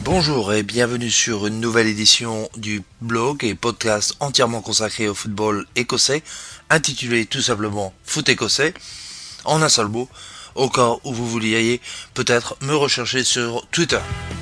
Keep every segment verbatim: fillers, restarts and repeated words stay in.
Bonjour et bienvenue sur une nouvelle édition du blog et podcast entièrement consacré au football écossais, intitulé tout simplement Foot écossais, en un seul mot, au cas où vous vouliez peut-être me rechercher sur Twitter.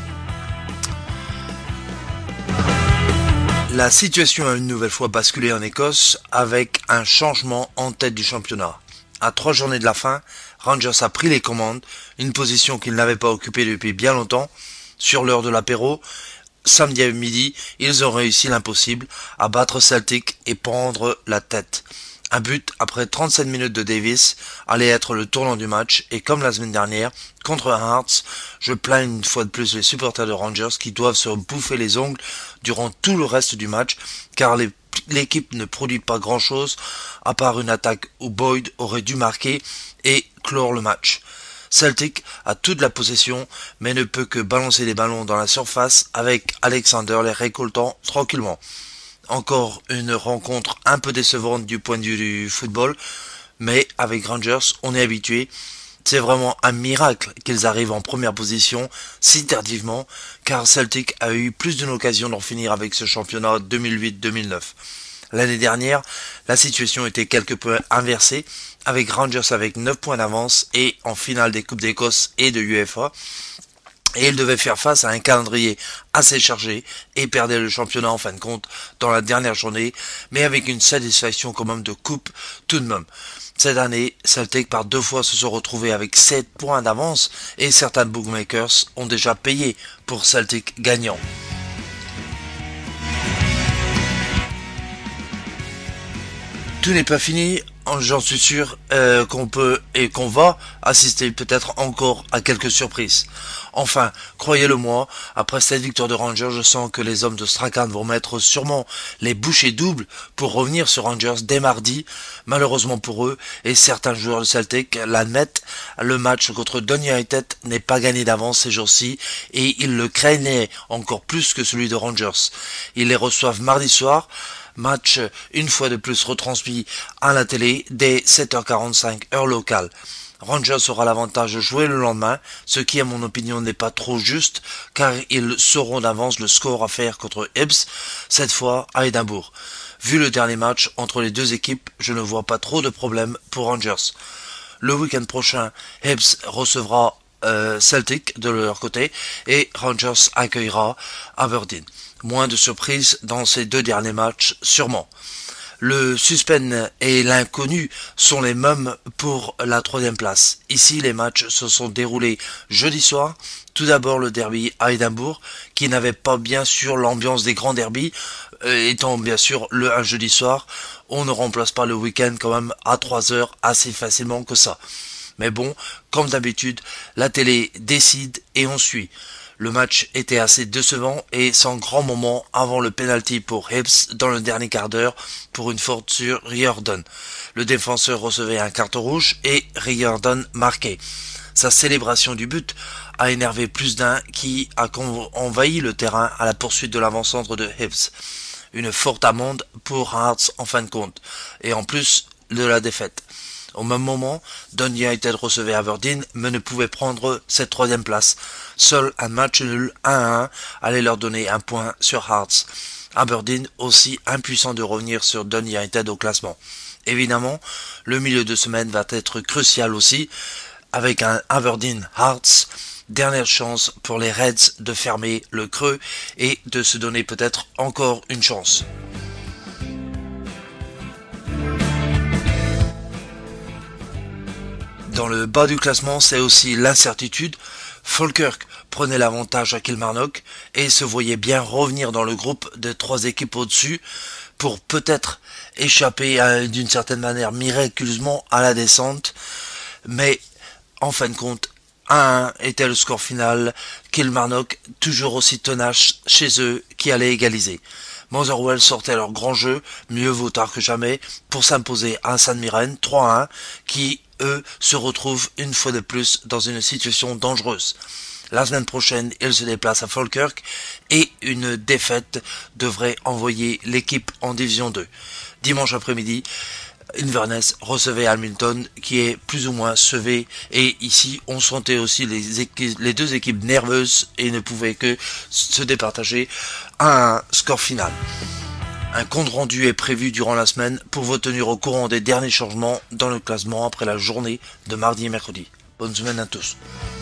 La situation a une nouvelle fois basculé en Écosse avec un changement en tête du championnat. À trois journées de la fin, Rangers a pris les commandes, une position qu'il n'avait pas occupée depuis bien longtemps. Sur l'heure de l'apéro, samedi à midi, ils ont réussi l'impossible, à battre Celtic et prendre la tête. Un but après trente-sept minutes de Davis allait être le tournant du match et comme la semaine dernière, contre Hearts, je plains une fois de plus les supporters de Rangers qui doivent se bouffer les ongles durant tout le reste du match car les, l'équipe ne produit pas grand chose à part une attaque où Boyd aurait dû marquer et clore le match. Celtic a toute la possession, mais ne peut que balancer les ballons dans la surface avec Alexander les récoltant tranquillement. Encore une rencontre un peu décevante du point de vue du football, mais avec Rangers, on est habitué. C'est vraiment un miracle qu'ils arrivent en première position si tardivement, car Celtic a eu plus d'une occasion d'en finir avec ce championnat deux mille huit deux mille neuf. L'année dernière, la situation était quelque peu inversée, avec Rangers avec neuf points d'avance et en finale des Coupes d'Écosse et de U F A. Et ils devaient faire face à un calendrier assez chargé et perdaient le championnat en fin de compte dans la dernière journée, mais avec une satisfaction quand même de coupe tout de même. Cette année, Celtic par deux fois se sont retrouvés avec sept points d'avance et certains bookmakers ont déjà payé pour Celtic gagnant. Tout n'est pas fini, j'en suis sûr euh, qu'on peut et qu'on va assister peut-être encore à quelques surprises. Enfin, croyez-le moi, après cette victoire de Rangers, je sens que les hommes de Strachan vont mettre sûrement les bouchées doubles pour revenir sur Rangers dès mardi. Malheureusement pour eux, et certains joueurs de Celtic l'admettent, le match contre Dundee United n'est pas gagné d'avance ces jours-ci et ils le craignaient encore plus que celui de Rangers. Ils les reçoivent mardi soir. Match une fois de plus retransmis à la télé dès sept heures quarante-cinq heure locale. Rangers aura l'avantage de jouer le lendemain, ce qui à mon opinion n'est pas trop juste, car ils sauront d'avance le score à faire contre Hibs, cette fois à Édimbourg. Vu le dernier match entre les deux équipes, je ne vois pas trop de problèmes pour Rangers. Le week-end prochain, Hibs recevra euh, Celtic de leur côté et Rangers accueillera Aberdeen. Moins de surprises dans ces deux derniers matchs, sûrement. Le suspense et l'inconnu sont les mêmes pour la troisième place. Ici, les matchs se sont déroulés jeudi soir. Tout d'abord, le derby à Édimbourg, qui n'avait pas bien sûr l'ambiance des grands derbys, euh, étant bien sûr le un jeudi soir. On ne remplace pas le week-end quand même à trois heures assez facilement que ça. Mais bon, comme d'habitude, la télé décide et on suit. Le match était assez décevant et sans grand moment avant le penalty pour Hibs dans le dernier quart d'heure pour une faute sur Riordan. Le défenseur recevait un carton rouge et Riordan marquait. Sa célébration du but a énervé plus d'un qui a envahi le terrain à la poursuite de l'avant-centre de Hibs. Une forte amende pour Hearts en fin de compte et en plus de la défaite. Au même moment, Dundee United recevait Aberdeen, mais ne pouvait prendre cette troisième place. Seul un match nul un à un allait leur donner un point sur Hearts. Aberdeen aussi impuissant de revenir sur Dundee United au classement. Évidemment, le milieu de semaine va être crucial aussi, avec un Aberdeen Hearts. Dernière chance pour les Reds de fermer le creux et de se donner peut-être encore une chance. Dans le bas du classement, c'est aussi l'incertitude. Falkirk prenait l'avantage à Kilmarnock et se voyait bien revenir dans le groupe de trois équipes au-dessus pour peut-être échapper à, d'une certaine manière miraculeusement à la descente. Mais en fin de compte, un à un était le score final. Kilmarnock, toujours aussi tenace chez eux, qui allait égaliser. Motherwell sortait leur grand jeu, mieux vaut tard que jamais, pour s'imposer à St Mirren trois à un, qui, eux, se retrouvent une fois de plus dans une situation dangereuse. La semaine prochaine, ils se déplacent à Falkirk et une défaite devrait envoyer l'équipe en Division deux. Dimanche après-midi, Inverness recevait Hamilton qui est plus ou moins sauvé, et ici on sentait aussi les, équi- les deux équipes nerveuses et ne pouvaient que se départager à un score final. Un compte rendu est prévu durant la semaine pour vous tenir au courant des derniers changements dans le classement après la journée de mardi et mercredi. Bonne semaine à tous.